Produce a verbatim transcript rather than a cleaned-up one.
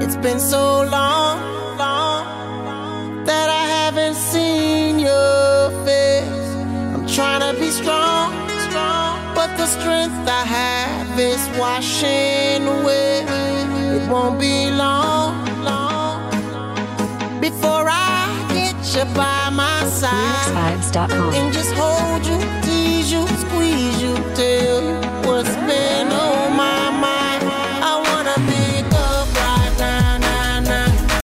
It's been so long, long that I haven't seen your face. I'm trying to be strong, strong, but the strength I have is washing away. It won't be long, long before I get you by my side Remix Vibes dot com. and just hold you, tease you,